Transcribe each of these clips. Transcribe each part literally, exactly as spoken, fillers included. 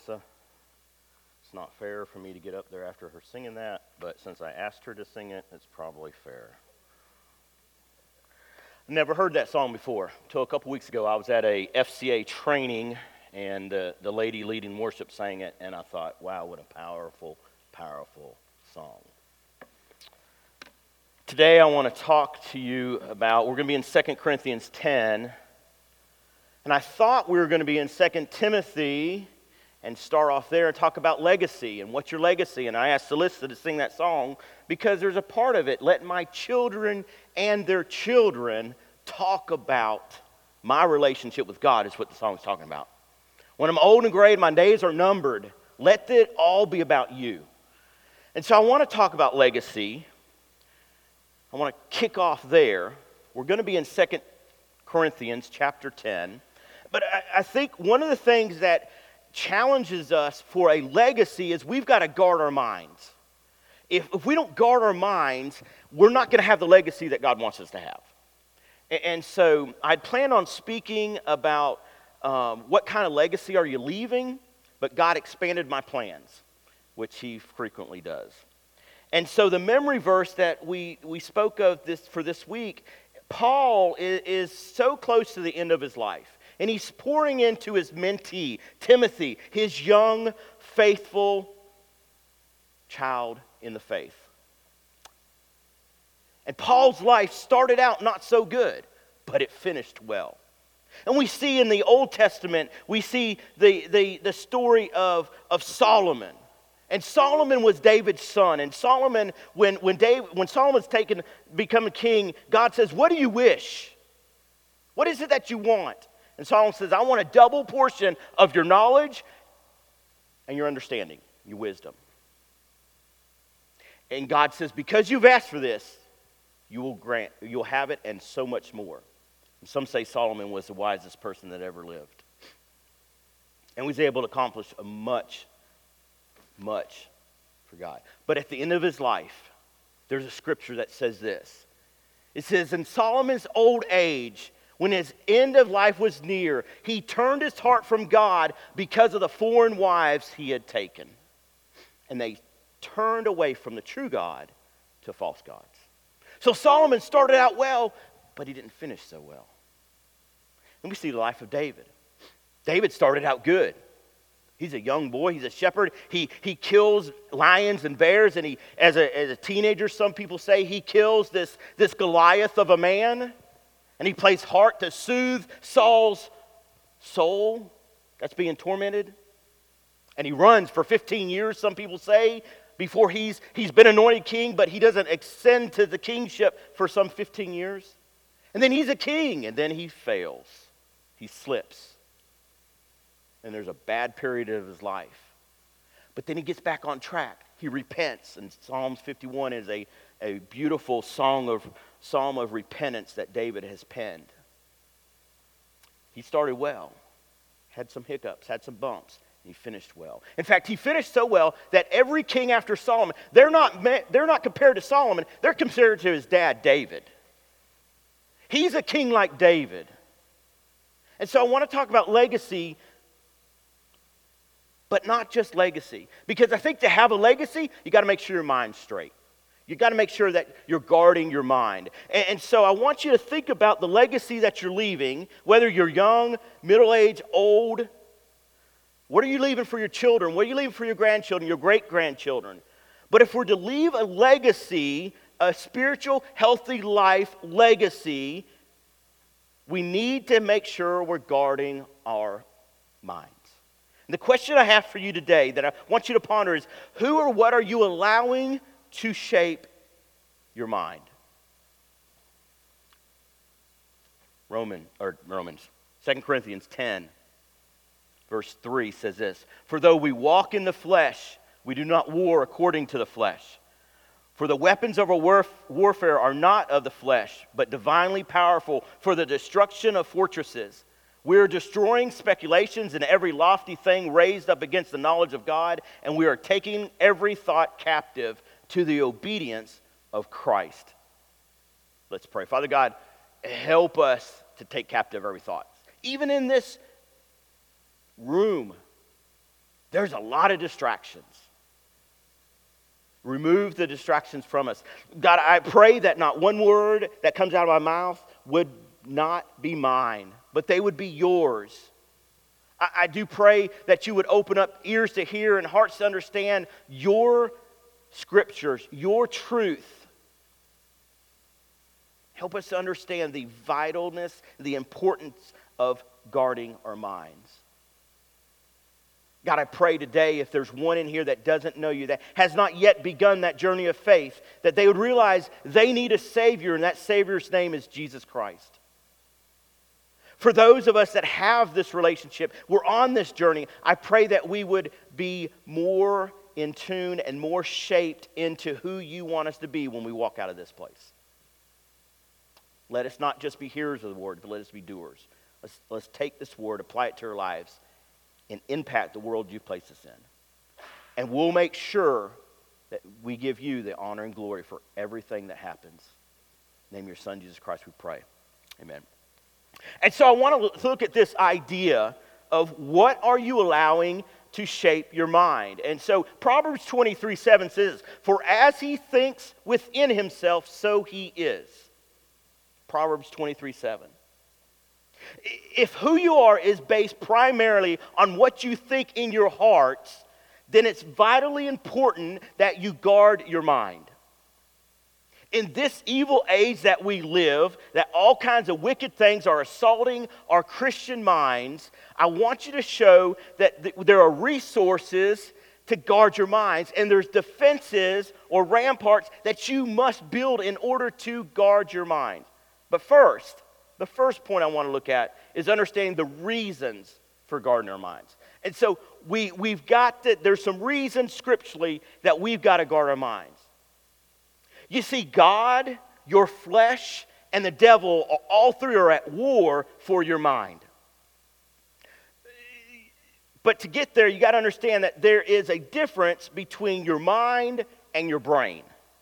Alyssa. It's not fair for me to get up there after her singing that, but since I asked her to sing it, it's probably fair. Never heard that song before. Until a couple weeks ago, I was at a F C A training, and uh, the lady leading worship sang it, and I thought, wow, what a powerful, powerful song. Today, I want to talk to you about, we're going to be in Second Corinthians ten, and I thought we were going to be in Second Timothy and start off there and talk about legacy and what's your legacy. And I asked Alyssa to sing that song because there's a part of it, let my children and their children talk about my relationship with God, is what the song is talking about. When I'm old and gray and my days are numbered, let it all be about you. And so I want to talk about legacy. I want to kick off there. We're going to be in Second Corinthians chapter ten. But I, I think one of the things that challenges us for a legacy is we've got to guard our minds. If, if we don't guard our minds, we're not going to have the legacy that God wants us to have. And, and so I'd planned on speaking about um, what kind of legacy are you leaving, but God expanded my plans, which He frequently does. And so the memory verse that we, we spoke of this for this week, Paul is, is so close to the end of his life. And he's pouring into his mentee, Timothy, his young, faithful child in the faith. And Paul's life started out not so good, but it finished well. And we see in the Old Testament, we see the, the, the story of, of Solomon. And Solomon was David's son. And Solomon, when, when, Dave, when Solomon's taken, become a king, God says, what do you wish? What is it that you want? And Solomon says, I want a double portion of your knowledge and your understanding, your wisdom. And God says, because you've asked for this, you will grant, you'll have it and so much more. And some say Solomon was the wisest person that ever lived. And was able to accomplish a much, much for God. But at the end of his life, there's a scripture that says this. It says, in Solomon's old age, when his end of life was near, he turned his heart from God because of the foreign wives he had taken. And they turned away from the true God to false gods. So Solomon started out well, but he didn't finish so well. And we see the life of David. David started out good. He's a young boy. He's a shepherd. He, he kills lions and bears. And he, as a, as a teenager, some people say he kills this, this Goliath of a man. And he plays harp to soothe Saul's soul that's being tormented. And he runs for fifteen years, some people say, before he's, he's been anointed king, but he doesn't ascend to the kingship for some fifteen years. And then he's a king, and then he fails. He slips. And there's a bad period of his life. But then he gets back on track. He repents, and Psalms fifty-one is a, a beautiful song of psalm of repentance that David has penned. He started well, had some hiccups, had some bumps, and he finished well. In fact, he finished so well that every king after Solomon, they're not, they're not compared to Solomon, they're compared to his dad, David. He's a king like David. And so I want to talk about legacy, but not just legacy. Because I think to have a legacy, you got to make sure your mind's straight. You got to make sure that you're guarding your mind. And, and so I want you to think about the legacy that you're leaving, whether you're young, middle-aged, old. What are you leaving for your children? What are you leaving for your grandchildren, your great-grandchildren? But if we're to leave a legacy, a spiritual, healthy life legacy, we need to make sure we're guarding our minds. And the question I have for you today that I want you to ponder is, who or what are you allowing to shape your mind? Roman, or Romans, Second Corinthians ten, verse three says this, for though we walk in the flesh, we do not war according to the flesh. For the weapons of our warf- warfare are not of the flesh, but divinely powerful for the destruction of fortresses. We are destroying speculations and every lofty thing raised up against the knowledge of God, and we are taking every thought captive to the obedience of Christ. Let's pray. Father God, help us to take captive every thought. Even in this room, There's a lot of distractions. Remove the distractions from us. God, I pray that not one word that comes out of my mouth would not be mine, but they would be yours. I, I do pray that you would open up ears to hear and hearts to understand your scriptures, your truth. Help us to understand the vitalness, the importance of guarding our minds. God, I pray today if there's one in here that doesn't know you, that has not yet begun that journey of faith, that they would realize they need a Savior, and that Savior's name is Jesus Christ. For those of us that have this relationship, we're on this journey, I pray that we would be more in tune and more shaped into who you want us to be when we walk out of this place. Let us not just be hearers of the word, but let us be doers. Let's, let's take this word, apply it to our lives, and impact the world you've placed us in. And we'll make sure that we give you the honor and glory for everything that happens. In the name of your Son, Jesus Christ, we pray. Amen. And so I want to look at this idea of what are you allowing to shape your mind. And so Proverbs twenty-three seven says, "For as he thinks within himself, so he is." Proverbs twenty-three seven. If who you are is based primarily on what you think in your heart, then it's vitally important that you guard your mind. In this evil age that we live, that all kinds of wicked things are assaulting our Christian minds, I want you to show that th- there are resources to guard your minds, and there's defenses or ramparts that you must build in order to guard your mind. But first, the first point I want to look at is understanding the reasons for guarding our minds. And so we, we've got to, there's some reasons scripturally that we've got to guard our minds. You see, God, your flesh, and the devil, all three are at war for your mind. But to get there, you got to understand that there is a difference between your mind and your brain.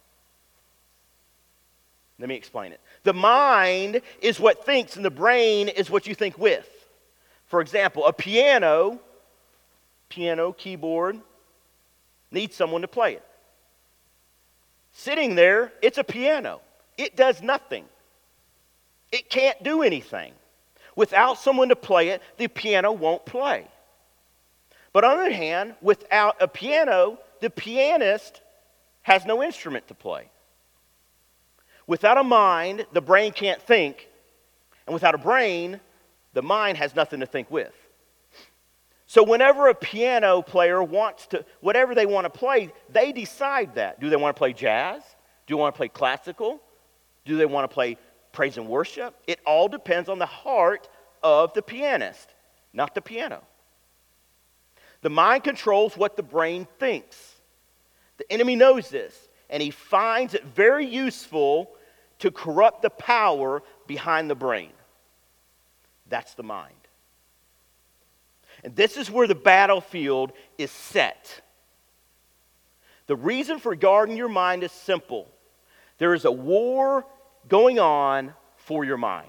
Let me explain it. The mind is what thinks, and the brain is what you think with. For example, a piano, piano, keyboard, needs someone to play it. Sitting there, it's a piano. It does nothing. It can't do anything. Without someone to play it, the piano won't play. But on the other hand, without a piano, the pianist has no instrument to play. Without a mind, the brain can't think. And without a brain, the mind has nothing to think with. So whenever a piano player wants to, whatever they want to play, they decide that. Do they want to play jazz? Do they want to play classical? Do they want to play praise and worship? It all depends on the heart of the pianist, not the piano. The mind controls what the brain thinks. The enemy knows this, and he finds it very useful to corrupt the power behind the brain. That's the mind. And this is where the battlefield is set. The reason for guarding your mind is simple. There is a war going on for your mind.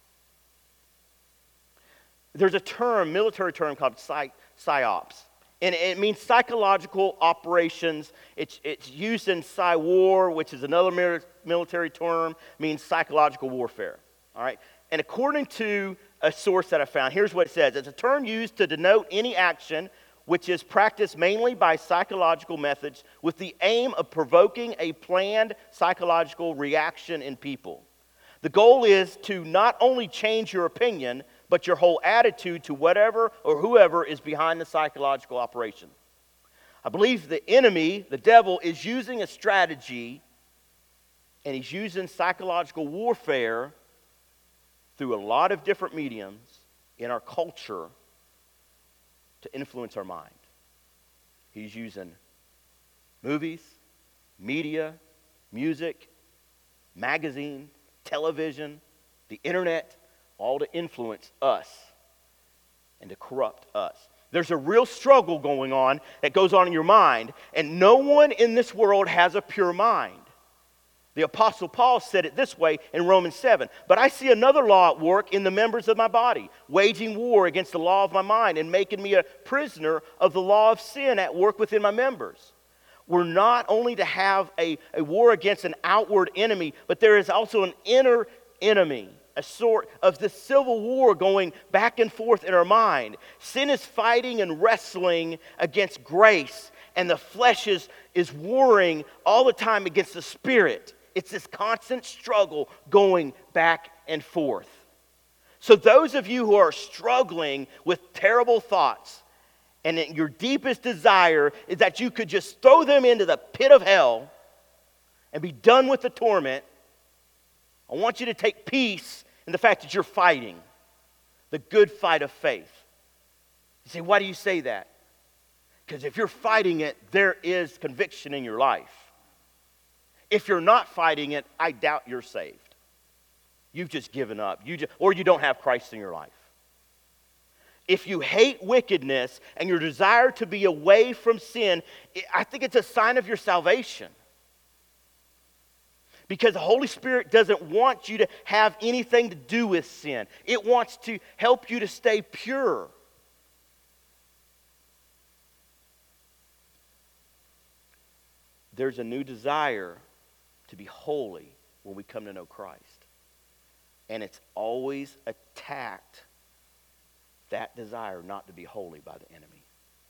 There's a term, military term called psy- psyops. And it means psychological operations. It's, it's used in Psy-war, which is another military term, means psychological warfare. All right? And according to a source that I found, here's what it says. It's a term used to denote any action which is practiced mainly by psychological methods with the aim of provoking a planned psychological reaction in people. The goal is to not only change your opinion, but your whole attitude to whatever or whoever is behind the psychological operation. I believe the enemy, the devil, is using a strategy, and he's using psychological warfare through a lot of different mediums in our culture to influence our mind. He's using movies, media, music, magazine, television, the internet, all to influence us and to corrupt us. There's a real struggle going on that goes on in your mind, and no one in this world has a pure mind. The Apostle Paul said it this way in Romans seven. But I see another law at work in the members of my body, waging war against the law of my mind and making me a prisoner of the law of sin at work within my members. We're not only to have a, a war against an outward enemy, but there is also an inner enemy, a sort of the civil war going back and forth in our mind. Sin is fighting and wrestling against grace, and the flesh is, is warring all the time against the spirit. It's this constant struggle going back and forth. So those of you who are struggling with terrible thoughts, and your deepest desire is that you could just throw them into the pit of hell and be done with the torment, I want you to take peace in the fact that you're fighting the good fight of faith. You say, why do you say that? Because if you're fighting it, there is conviction in your life. If you're not fighting it, I doubt you're saved. You've just given up. You just, or you don't have Christ in your life. If you hate wickedness and your desire to be away from sin, I think it's a sign of your salvation. Because the Holy Spirit doesn't want you to have anything to do with sin. It wants to help you to stay pure. There's a new desire to be holy when we come to know Christ. And it's always attacked, that desire not to be holy, by the enemy.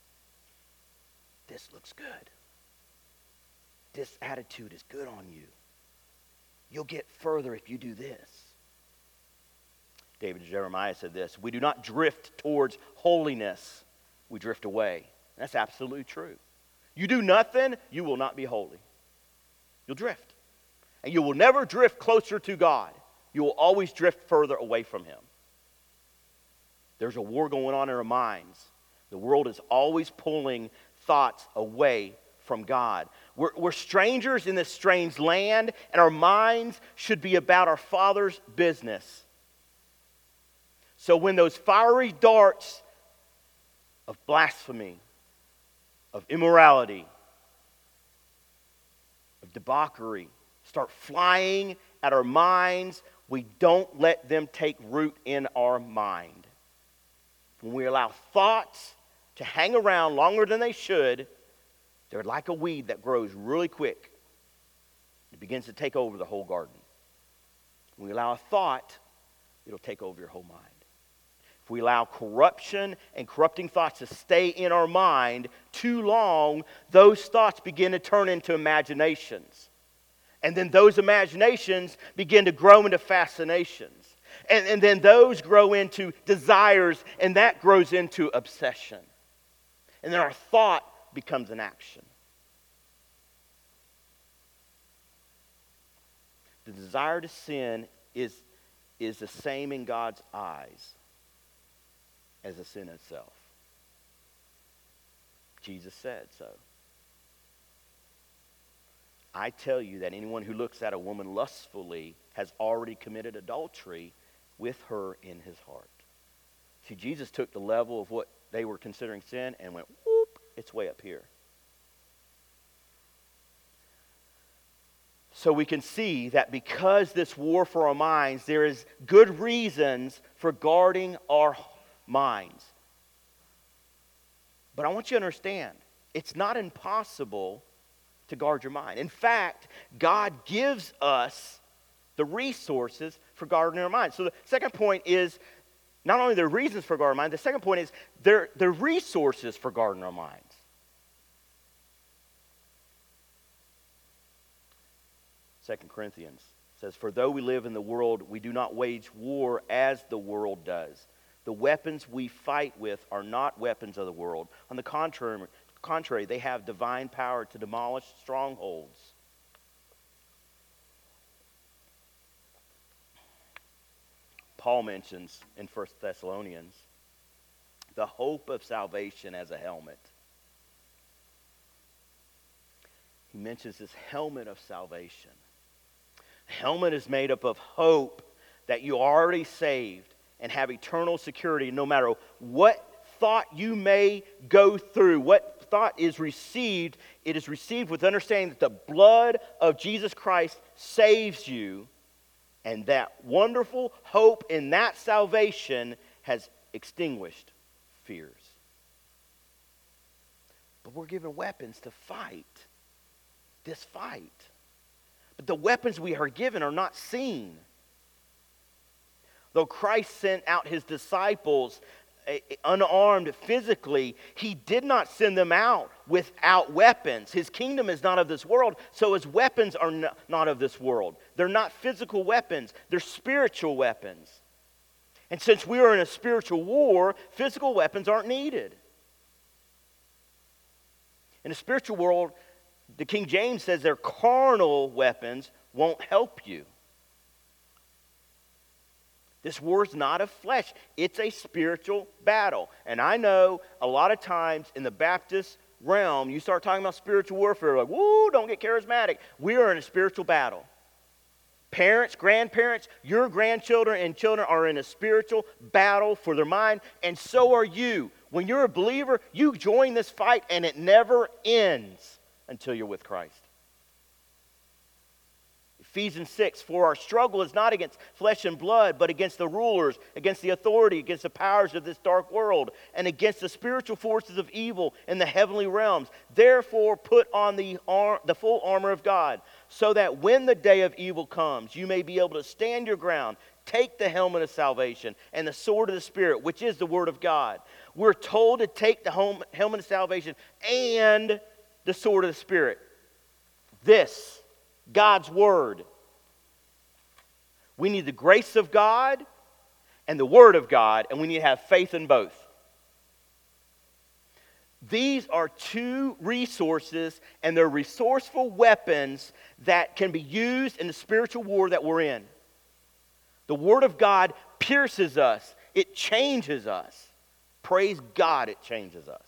This looks good. This attitude is good on you. You'll get further if you do this. David Jeremiah said this, we do not drift towards holiness, we drift away. That's absolutely true. You do nothing, you will not be holy. You'll drift. And you will never drift closer to God. You will always drift further away from Him. There's a war going on in our minds. The world is always pulling thoughts away from God. We're, we're strangers in this strange land, and our minds should be about our Father's business. So when those fiery darts of blasphemy, of immorality, of debauchery start flying at our minds, we don't let them take root in our mind. When we allow thoughts to hang around longer than they should, they're like a weed that grows really quick. It begins to take over the whole garden. When we allow a thought, it'll take over your whole mind. If we allow corruption and corrupting thoughts to stay in our mind too long, those thoughts begin to turn into imaginations. And then those imaginations begin to grow into fascinations. And, and then those grow into desires, and that grows into obsession. And then our thought becomes an action. The desire to sin is, is the same in God's eyes as the sin itself. Jesus said so. I tell you that anyone who looks at a woman lustfully has already committed adultery with her in his heart. See, Jesus took the level of what they were considering sin and went, whoop, it's way up here. So we can see that because this war for our minds, there is good reasons for guarding our minds. But I want you to understand, it's not impossible to guard your mind. In fact, God gives us the resources for guarding our minds. So the second point is not only the reasons for guarding our mind, the second point is there the resources for guarding our minds. Second Corinthians says, for though we live in the world, we do not wage war as the world does. The weapons we fight with are not weapons of the world. On the contrary, contrary, they have divine power to demolish strongholds. Paul mentions in First Thessalonians the hope of salvation as a helmet. He mentions this helmet of salvation. The helmet is made up of hope that you are already saved and have eternal security no matter what thought you may go through, what thought is received, it is received with understanding that the blood of Jesus Christ saves you, and that wonderful hope in that salvation has extinguished fears. But we're given weapons to fight this fight. But the weapons we are given are not seen. Though Christ sent out his disciples unarmed physically, he did not send them out without weapons. His kingdom is not of this world, so his weapons are not of this world. They're not physical weapons, they're spiritual weapons. And since we are in a spiritual war, physical weapons aren't needed. In a spiritual world, the King James says their carnal weapons won't help you. This war is not of flesh. It's a spiritual battle. And I know a lot of times in the Baptist realm, you start talking about spiritual warfare, like, woo, don't get charismatic. We are in a spiritual battle. Parents, grandparents, your grandchildren and children are in a spiritual battle for their mind, and so are you. When you're a believer, you join this fight, and it never ends until you're with Christ. Ephesians six, for our struggle is not against flesh and blood, but against the rulers, against the authority, against the powers of this dark world, and against the spiritual forces of evil in the heavenly realms. Therefore, put on the, ar- the full armor of God, so that when the day of evil comes, you may be able to stand your ground. Take the helmet of salvation and the sword of the Spirit, which is the word of God. We're told to take the hom- helmet of salvation and the sword of the Spirit. This God's word. We need the grace of God and the word of God, and we need to have faith in both. These are two resources, and they're resourceful weapons that can be used in the spiritual war that we're in. The word of God pierces us. It changes us. Praise God, it changes us.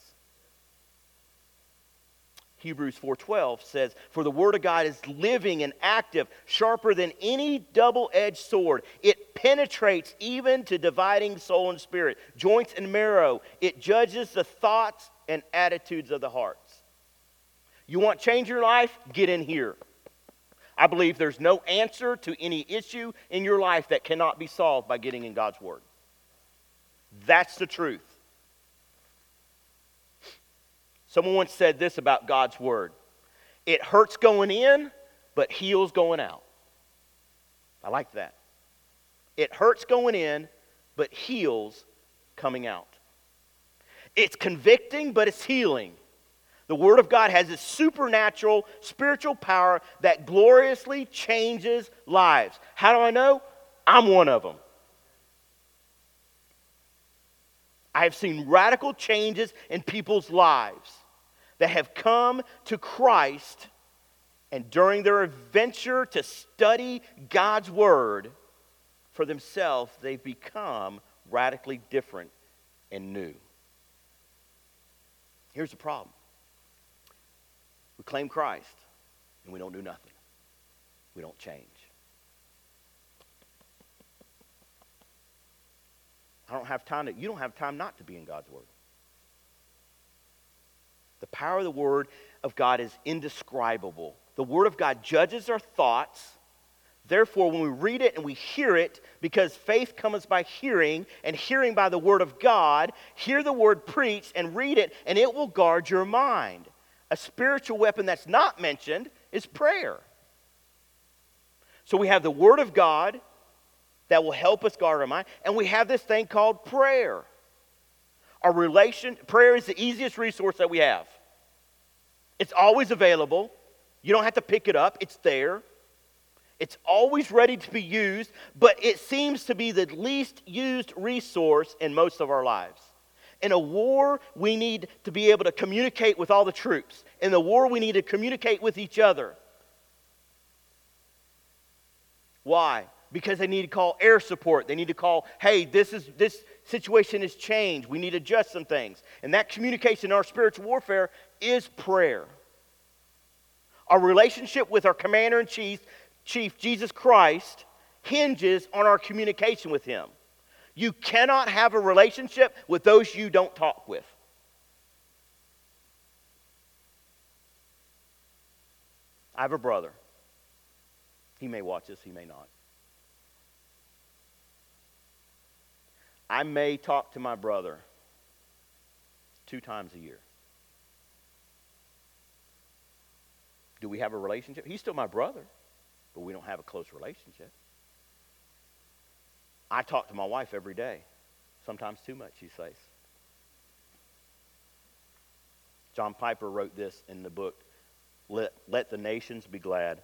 Hebrews four twelve says, for the word of God is living and active, sharper than any double-edged sword. It penetrates even to dividing soul and spirit, joints and marrow. It judges the thoughts and attitudes of the hearts. You want change in your life? Get in here. I believe there's no answer to any issue in your life that cannot be solved by getting in God's word. That's the truth. Someone once said this about God's word. It hurts going in, but heals going out. I like that. It hurts going in, but heals coming out. It's convicting, but it's healing. The word of God has this supernatural, spiritual power that gloriously changes lives. How do I know? I'm one of them. I have seen radical changes in people's lives that have come to Christ, and during their adventure to study God's word for themselves, they've become radically different and new. Here's the problem. We claim Christ, and we don't do nothing. We don't change. I don't have time to, you don't have time not to be in God's word. The power of the word of God is indescribable. The word of God judges our thoughts. Therefore, when we read it and we hear it, because faith comes by hearing, and hearing by the word of God, hear the word preached and read it, and it will guard your mind. A spiritual weapon that's not mentioned is prayer. So we have the word of God that will help us guard our mind, and we have this thing called prayer. Our relation, prayer is the easiest resource that we have. It's always available. You don't have to pick it up. It's there. It's always ready to be used, but it seems to be the least used resource in most of our lives. In a war, we need to be able to communicate with all the troops. In the war, we need to communicate with each other. Why? Because they need to call air support. They need to call, hey, this is this situation has changed. We need to adjust some things. And that communication in our spiritual warfare is prayer. Our relationship with our commander-in-chief, Chief Jesus Christ, hinges on our communication with him. You cannot have a relationship with those you don't talk with. I have a brother. He may watch this, he may not. I may talk to my brother two times a year. Do we have a relationship? He's still my brother, but we don't have a close relationship. I talk to my wife every day, sometimes too much, she says. John Piper wrote this in the book, Let, Let the Nations Be Glad.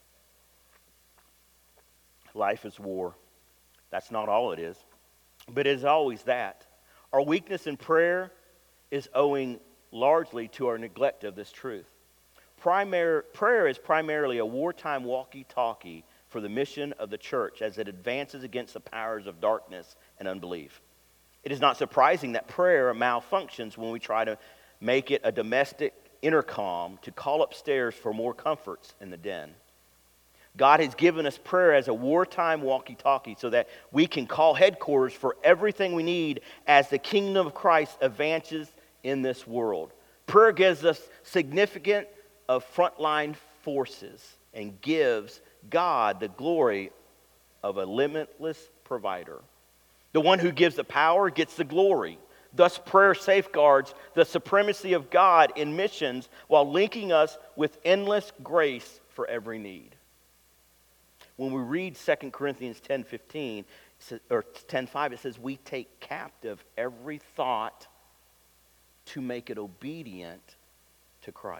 Life is war. That's not all it is, but it is always that. Our weakness in prayer is owing largely to our neglect of this truth. Primary, prayer is primarily a wartime walkie-talkie for the mission of the church as it advances against the powers of darkness and unbelief. It is not surprising that prayer malfunctions when we try to make it a domestic intercom to call upstairs for more comforts in the den. God has given us prayer as a wartime walkie-talkie so that we can call headquarters for everything we need as the kingdom of Christ advances in this world. Prayer gives us significant of frontline forces and gives God the glory of a limitless provider. The one who gives the power gets the glory. Thus, prayer safeguards the supremacy of God in missions while linking us with endless grace for every need. When we read Second Corinthians ten fifteen, or ten five, it says, we take captive every thought to make it obedient to Christ.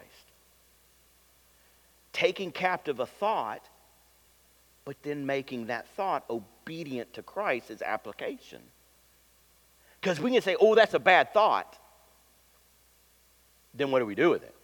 Taking captive a thought, but then making that thought obedient to Christ is application. Because we can say, oh, that's a bad thought. Then what do we do with it?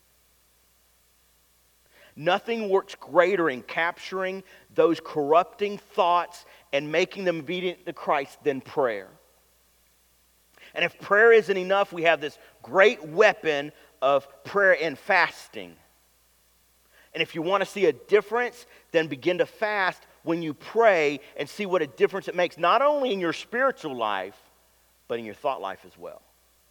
Nothing works greater in capturing those corrupting thoughts and making them obedient to Christ than prayer. And if prayer isn't enough, we have this great weapon of prayer and fasting. And if you want to see a difference, then begin to fast when you pray and see what a difference it makes, not only in your spiritual life, but in your thought life as well.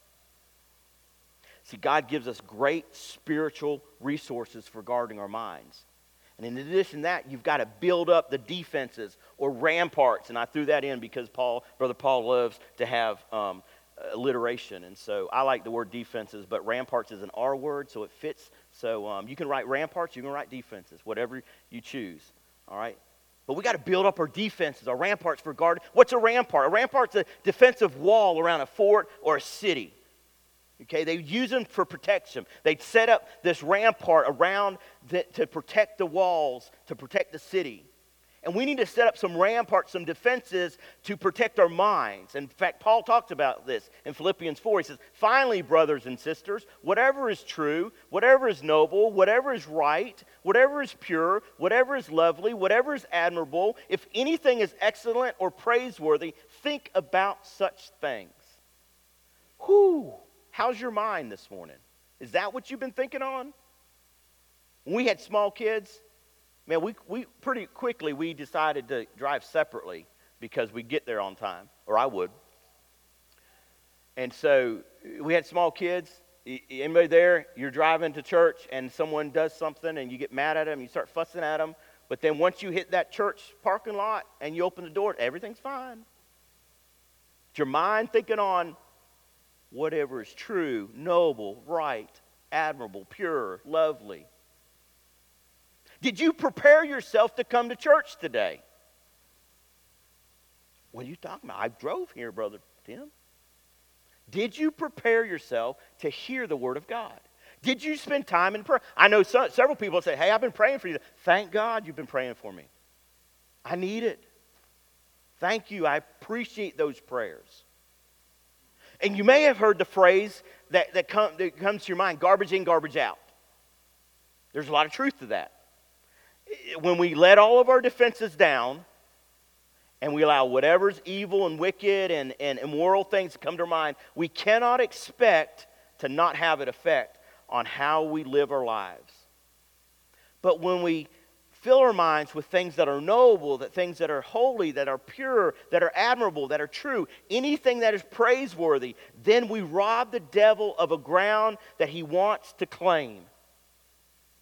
See, God gives us great spiritual resources for guarding our minds. And in addition to that, you've got to build up the defenses or ramparts. And I threw that in because Paul, Brother Paul loves to have um, alliteration. And so I like the word defenses, but ramparts is an R word, so it fits. So um, you can write ramparts, you can write defenses, whatever you choose. All right? But we got to build up our defenses, our ramparts for guard. What's a rampart? A rampart's a defensive wall around a fort or a city. Okay, they use them for protection. They'd set up this rampart around the, to protect the walls, to protect the city. And we need to set up some ramparts, some defenses to protect our minds. In fact, Paul talked about this in Philippians four. He says, finally, brothers and sisters, whatever is true, whatever is noble, whatever is right, whatever is pure, whatever is lovely, whatever is admirable, if anything is excellent or praiseworthy, think about such things. Whew! How's your mind this morning? Is that what you've been thinking on? When we had small kids, man, we, we pretty quickly we decided to drive separately because we'd get there on time, or I would. And so we had small kids. Anybody there, you're driving to church and someone does something and you get mad at them, you start fussing at them. But then once you hit that church parking lot and you open the door, everything's fine. It's your mind thinking on whatever is true, noble, right, admirable, pure, lovely. Did you prepare yourself to come to church today? What are you talking about? I drove here, Brother Tim. Did you prepare yourself to hear the Word of God? Did you spend time in prayer? I know some, several people say, hey, I've been praying for you. Thank God you've been praying for me. I need it. Thank you. I appreciate those prayers. And you may have heard the phrase that, that, come, that comes to your mind, garbage in, garbage out. There's a lot of truth to that. When we let all of our defenses down and we allow whatever's evil and wicked and, and immoral things to come to our mind, we cannot expect to not have an effect on how we live our lives. But when we fill our minds with things that are noble, that things that are holy, that are pure, that are admirable, that are true, anything that is praiseworthy, then we rob the devil of a ground that he wants to claim.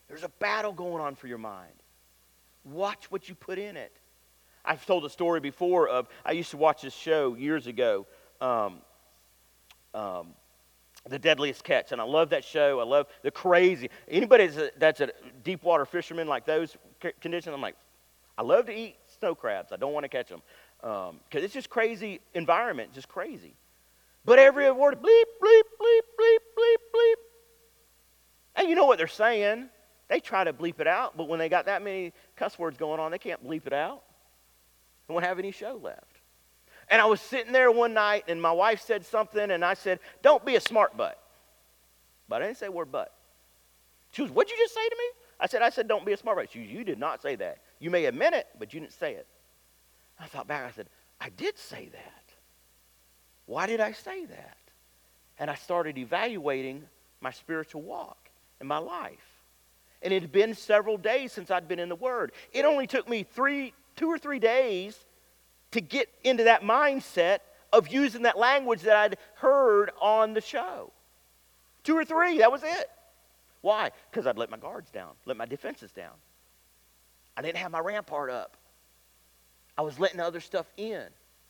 There's a battle going on for your mind. Watch what you put in it. I've told a story before of, I used to watch this show years ago, um, um, The Deadliest Catch, and I love that show. I love the crazy. Anybody that's a, that's a deep water fisherman like those conditions, I'm like, I love to eat snow crabs. I don't want to catch them because um, it's just crazy environment, just crazy. But every word, bleep, bleep, bleep, bleep, bleep, bleep. And you know what they're saying. They try to bleep it out, but when they got that many cuss words going on, they can't bleep it out. They won't have any show left. And I was sitting there one night, and my wife said something, and I said, don't be a smart butt. But I didn't say the word butt. She was, what'd you just say to me? I said, I said, don't be a smart butt. She was, you did not say that. You may have meant it, but you didn't say it. I thought back, I said, I did say that. Why did I say that? And I started evaluating my spiritual walk and my life. And it had been several days since I'd been in the Word. It only took me three, two or three days to get into that mindset of using that language that I'd heard on the show. Two or three, that was it. Why? Because I'd let my guards down, let my defenses down. I didn't have my rampart up. I was letting other stuff in.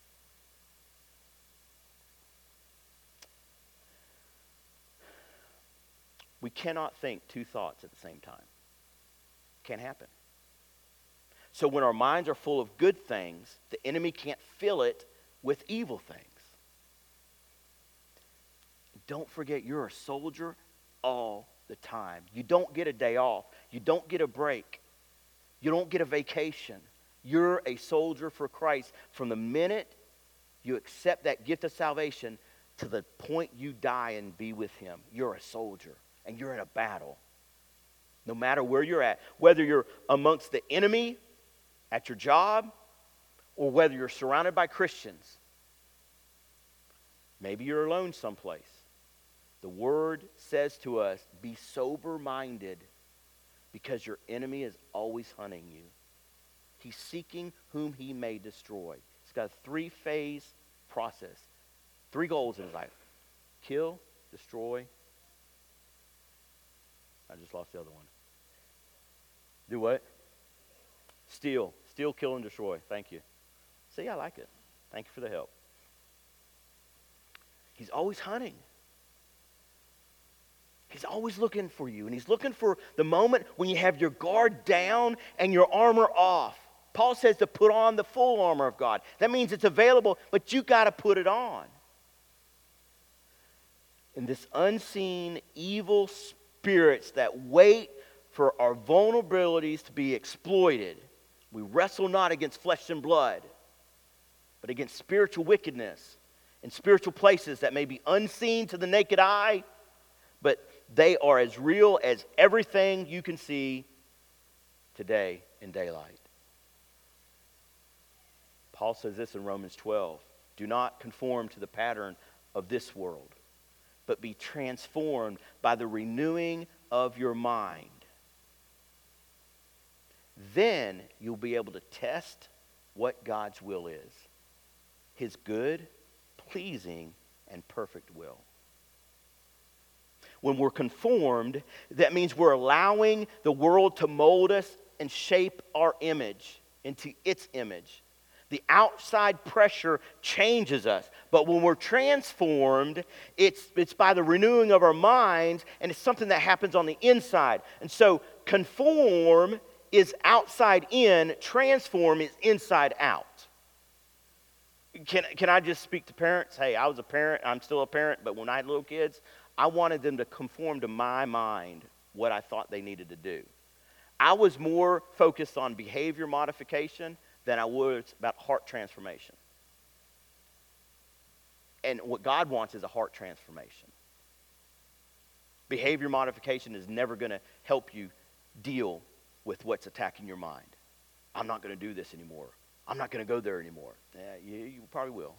We cannot think two thoughts at the same time. Can't happen. So when our minds are full of good things, the enemy can't fill it with evil things. Don't forget, you're a soldier all the time. You don't get a day off. You don't get a break. You don't get a vacation. You're a soldier for Christ from the minute you accept that gift of salvation to the point you die and be with him. You're a soldier, and you're in a battle. No matter where you're at, whether you're amongst the enemy at your job, or whether you're surrounded by Christians. Maybe you're alone someplace. The Word says to us, be sober-minded, because your enemy is always hunting you. He's seeking whom he may destroy. He's got a three-phase process. Three goals in his life. Kill, destroy. I just lost the other one. Do what? Steal. Steal, kill, and destroy. Thank you. See, I like it. Thank you for the help. He's always hunting. He's always looking for you. And he's looking for the moment when you have your guard down and your armor off. Paul says to put on the full armor of God. That means it's available, but you got to put it on. And this unseen evil spirits that wait for our vulnerabilities to be exploited. We wrestle not against flesh and blood, but against spiritual wickedness in spiritual places that may be unseen to the naked eye, but they are as real as everything you can see today in daylight. Paul says this in Romans twelve. Do not conform to the pattern of this world, but be transformed by the renewing of your mind. Then you'll be able to test what God's will is. His good, pleasing, and perfect will. When we're conformed, that means we're allowing the world to mold us and shape our image into its image. The outside pressure changes us. But when we're transformed, it's, it's by the renewing of our minds, and it's something that happens on the inside. And so conform is outside in, transform is inside out. Can, can I just speak to parents? Hey, I was a parent, I'm still a parent, but when I had little kids, I wanted them to conform to my mind what I thought they needed to do. I was more focused on behavior modification than I was about heart transformation. And what God wants is a heart transformation. Behavior modification is never going to help you deal with what's attacking your mind. I'm not going to do this anymore. I'm not going to go there anymore. Yeah, you, you probably will.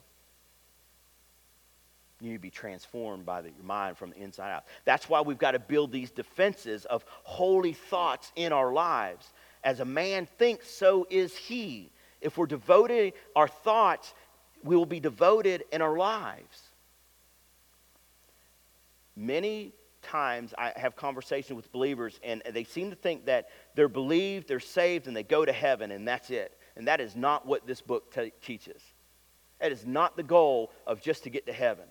You need to be transformed by the, your mind from the inside out. That's why we've got to build these defenses of holy thoughts in our lives. As a man thinks, so is he. If we're devoted our thoughts, we will be devoted in our lives. Many times I have conversations with believers, and they seem to think that they're believed, they're saved, and they go to heaven, and that's it. And that is not what this book te- teaches. That is not the goal of just to get to heaven.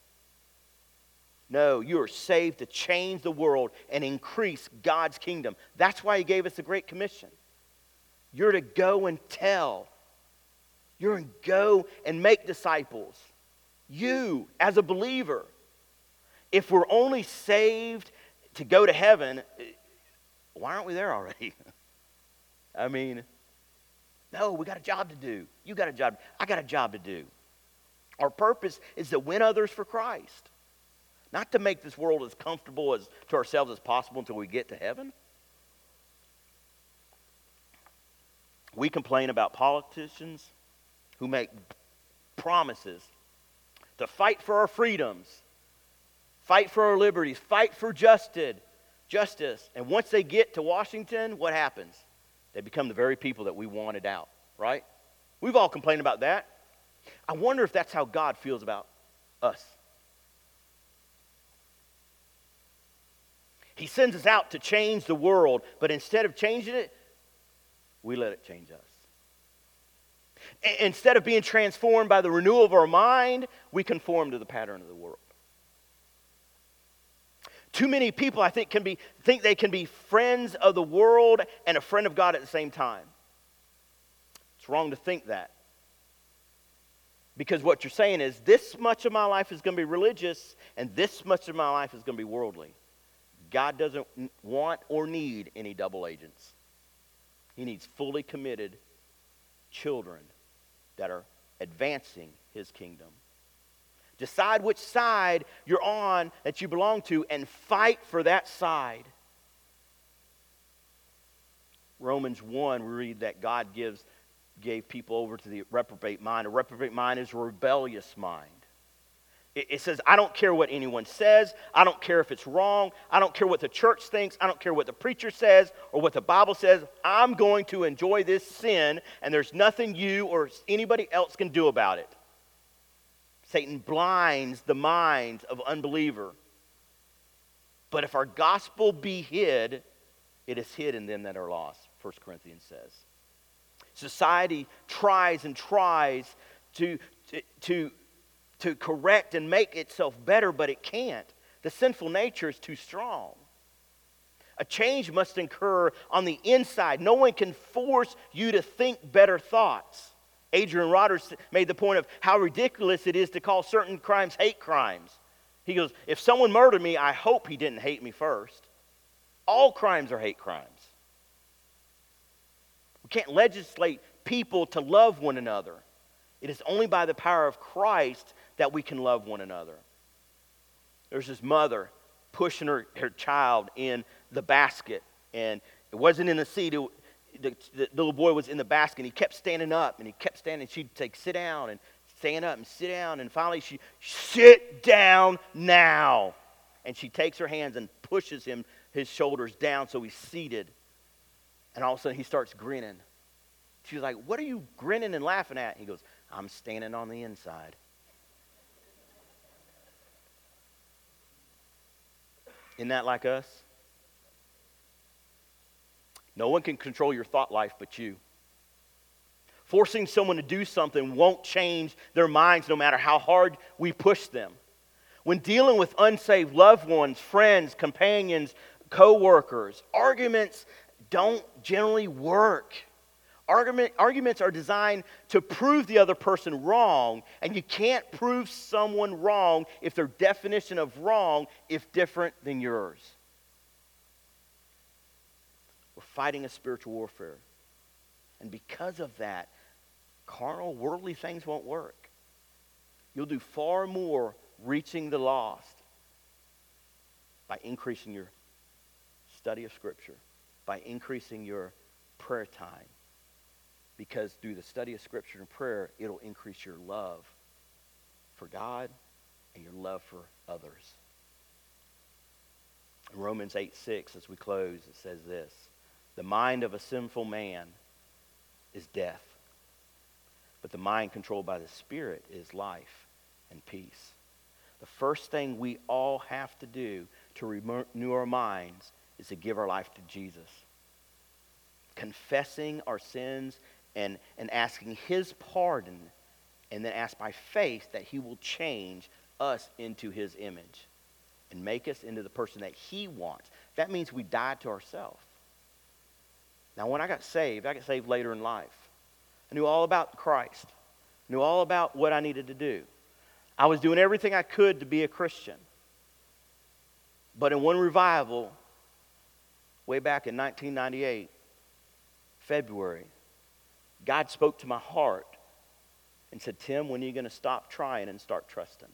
No, you are saved to change the world and increase God's kingdom. That's why He gave us the Great Commission. You're to go and tell. You're to go and make disciples. You, as a believer, if we're only saved to go to heaven, why aren't we there already? I mean, no, we got a job to do. You got a job. I got a job to do. Our purpose is to win others for Christ. Not to make this world as comfortable as to ourselves as possible until we get to heaven. We complain about politicians who make promises to fight for our freedoms, fight for our liberties, fight for justice, justice. And once they get to Washington, what happens? They become the very people that we wanted out, right? We've all complained about that. I wonder if that's how God feels about us. He sends us out to change the world, but instead of changing it, we let it change us. Instead of being transformed by the renewal of our mind, we conform to the pattern of the world. Too many people, I think, can be think they can be friends of the world and a friend of God at the same time. It's wrong to think that. Because what you're saying is, this much of my life is going to be religious, and this much of my life is going to be worldly. God doesn't want or need any double agents. He needs fully committed children that are advancing His kingdom. Decide which side you're on that you belong to and fight for that side. Romans one, we read that God gives gave people over to the reprobate mind. A reprobate mind is a rebellious mind. It, it says, I don't care what anyone says. I don't care if it's wrong. I don't care what the church thinks. I don't care what the preacher says or what the Bible says. I'm going to enjoy this sin, and there's nothing you or anybody else can do about it. Satan blinds the minds of unbeliever. But if our gospel be hid, it is hid in them that are lost, First Corinthians says. Society tries and tries to, to, to, to correct and make itself better, but it can't. The sinful nature is too strong. A change must occur on the inside. No one can force you to think better thoughts. Adrian Rogers made the point of how ridiculous it is to call certain crimes hate crimes. He goes, if someone murdered me, I hope he didn't hate me first. All crimes are hate crimes. We can't legislate people to love one another. It is only by the power of Christ that we can love one another. There's this mother pushing her, her child in the basket, and it wasn't in the seat. It, the, the little boy was in the basket, and he kept standing up, and he kept standing. She'd say, sit down, and stand up, and sit down, and finally she, sit down now. And she takes her hands and pushes him, his shoulders down so he's seated. And all of a sudden he starts grinning. She's like, what are you grinning and laughing at? He goes, I'm standing on the inside. Isn't that like us? No one can control your thought life but you. Forcing someone to do something won't change their minds no matter how hard we push them. When dealing with unsaved loved ones, friends, companions, co-workers, arguments don't generally work. Argument, arguments are designed to prove the other person wrong, and you can't prove someone wrong if their definition of wrong is different than yours. We're fighting a spiritual warfare. And because of that, carnal, worldly things won't work. You'll do far more reaching the lost by increasing your study of Scripture, by increasing your prayer time. Because through the study of Scripture and prayer, it'll increase your love for God and your love for others. In Romans eight six, as we close, it says this: the mind of a sinful man is death, but the mind controlled by the Spirit is life and peace. The first thing we all have to do to renew our minds is to give our life to Jesus. Confessing our sins and, and asking his pardon, and then ask by faith that he will change us into his image and make us into the person that he wants. That means we die to ourselves. Now, when I got saved, I got saved later in life. I knew all about Christ. I knew all about what I needed to do. I was doing everything I could to be a Christian. But in one revival, way back in nineteen ninety-eight, February, God spoke to my heart and said, Tim, when are you going to stop trying and start trusting?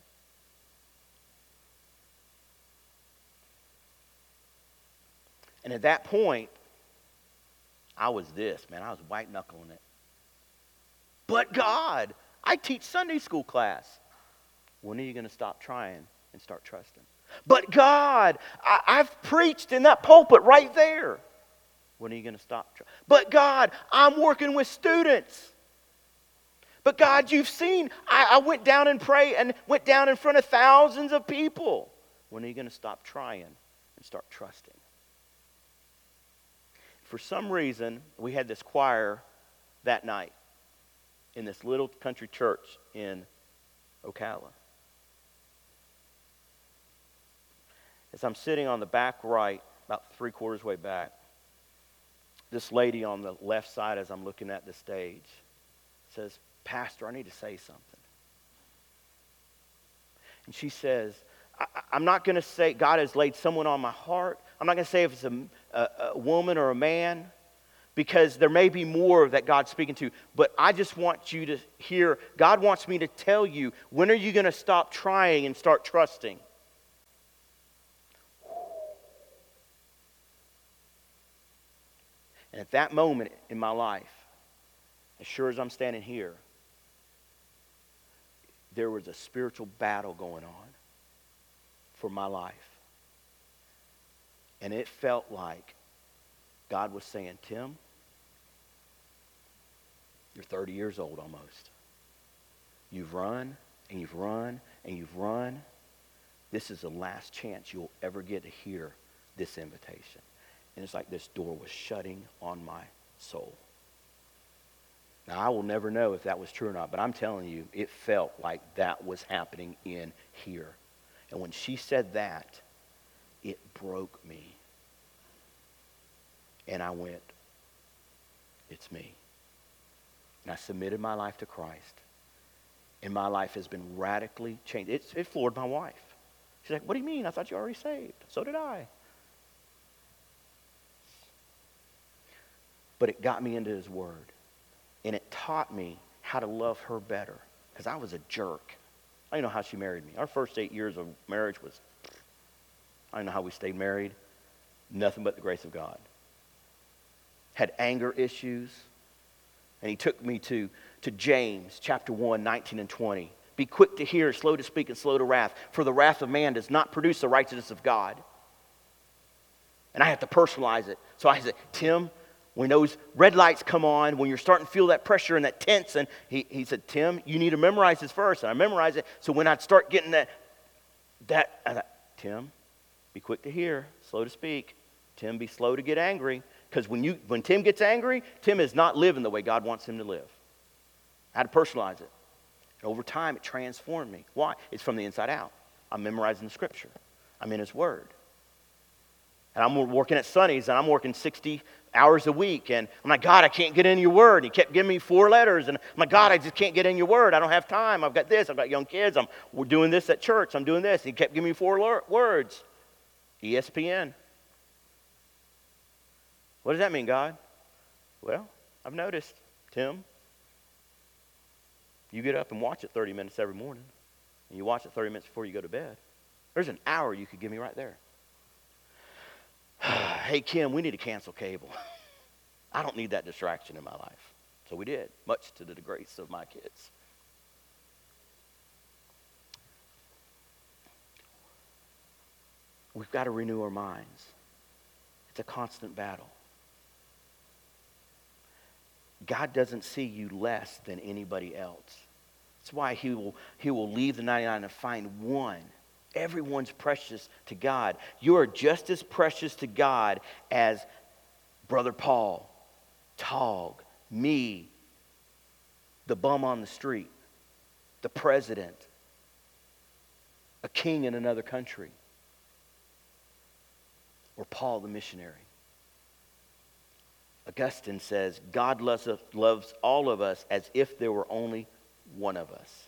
And at that point, I was this, man. I was white knuckling it. But God, I teach Sunday school class. When are you going to stop trying and start trusting? But God, I, I've preached in that pulpit right there. When are you going to stop? But God, I'm working with students. But God, you've seen, I, I went down and prayed and went down in front of thousands of people. When are you going to stop trying and start trusting? For some reason, we had this choir that night in this little country church in Ocala. As I'm sitting on the back right, about three quarters way back, this lady on the left side as I'm looking at the stage says, Pastor, I need to say something. And she says, I, I'm not going to say God has laid someone on my heart. I'm not going to say if it's a, a, a woman or a man, because there may be more that God's speaking to. But I just want you to hear, God wants me to tell you, when are you going to stop trying and start trusting? And at that moment in my life, as sure as I'm standing here, there was a spiritual battle going on for my life. And it felt like God was saying, Tim, you're thirty years old almost. You've run, and you've run, and you've run. This is the last chance you'll ever get to hear this invitation. And it's like this door was shutting on my soul. Now, I will never know if that was true or not, but I'm telling you, it felt like that was happening in here. And when she said that, it broke me. And I went, it's me. And I submitted my life to Christ. And my life has been radically changed. It's, it floored my wife. She's like, what do you mean? I thought you were already saved. So did I. But it got me into his word. And it taught me how to love her better. Because I was a jerk. I don't know how she married me. Our first eight years of marriage was, I don't know how we stayed married. Nothing but the grace of God. Had anger issues. And he took me to, to James chapter one, nineteen and twenty. Be quick to hear, slow to speak, and slow to wrath. For the wrath of man does not produce the righteousness of God. And I have to personalize it. So I said, Tim, when those red lights come on, when you're starting to feel that pressure and that tense, and he, he said, Tim, you need to memorize this verse. And I memorized it. So when I'd start getting that, that I thought, Tim, be quick to hear, slow to speak. Tim, be slow to get angry. Because when you when Tim gets angry, Tim is not living the way God wants him to live. I had to personalize it. And over time, it transformed me. Why? It's from the inside out. I'm memorizing the scripture. I'm in his word. And I'm working at Sonny's, and I'm working sixty hours a week. And I'm like, God, I can't get in your word. And he kept giving me four letters. And I'm like, God, I just can't get in your word. I don't have time. I've got this. I've got young kids. I'm, we're doing this at church. I'm doing this. And he kept giving me four lo- words. E S P N. What does that mean, God? Well, I've noticed, Tim, you get up and watch it thirty minutes every morning. And you watch it thirty minutes before you go to bed. There's an hour you could give me right there. Hey, Kim, we need to cancel cable. I don't need that distraction in my life. So we did, much to the disgrace of my kids. We've got to renew our minds. It's a constant battle. God doesn't see you less than anybody else. That's why he will, he will leave the ninety-nine and find one Everyone's precious to God. You are just as precious to God as Brother Paul, Tog, me, the bum on the street, the president, a king in another country, or Paul the missionary. Augustine says, God loves, us, loves all of us as if there were only one of us.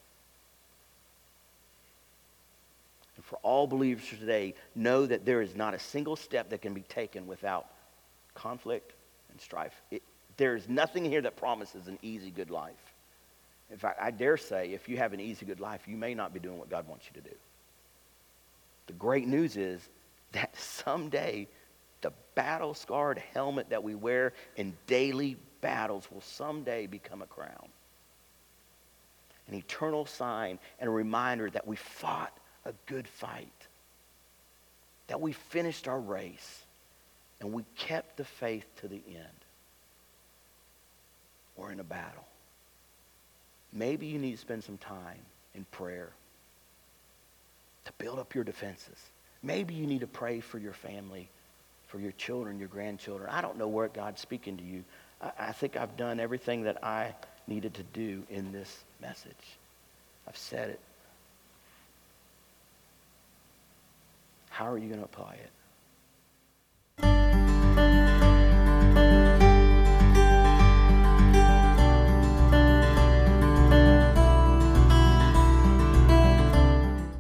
And for all believers today, know that there is not a single step that can be taken without conflict and strife. It, there is nothing here that promises an easy, good life. In fact, I dare say, if you have an easy, good life, you may not be doing what God wants you to do. The great news is that someday the battle-scarred helmet that we wear in daily battles will someday become a crown. An eternal sign and a reminder that we fought a good fight. That we finished our race and we kept the faith to the end. We're in a battle. Maybe you need to spend some time in prayer to build up your defenses. Maybe you need to pray for your family, for your children, your grandchildren. I don't know where God's speaking to you. I, I think I've done everything that I needed to do in this message. I've said it. How are you going to apply it?